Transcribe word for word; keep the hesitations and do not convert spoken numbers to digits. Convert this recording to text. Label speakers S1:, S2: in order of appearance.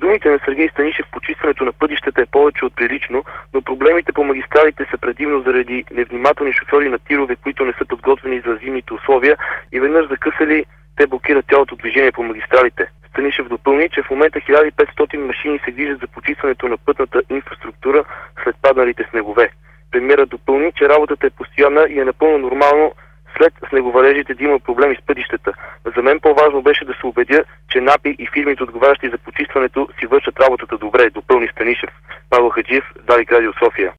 S1: думите на Сергей Станишев, почистването на пътищата е повече от прилично, но проблемите по магистралите са предимно заради невнимателни шофьори на тирове, които не са подготвени за зимните условия и веднъж закъсали, те блокират цялото движение по магистралите. Станишев допълни, че в момента хиляда и петстотин машини се движат за почистването на пътната инфраструктура след падналите снегове. Премиерът допълни, че работата е постоянна и е напълно нормално след снеговалежите да има проблеми с пътищата. За мен по-важно беше да се убедя, че НАПИ и фирмите, отговарящи за почистването, си вършат работата добре, допълни Станишев. Павел Хаджиев, Дарик Радио София.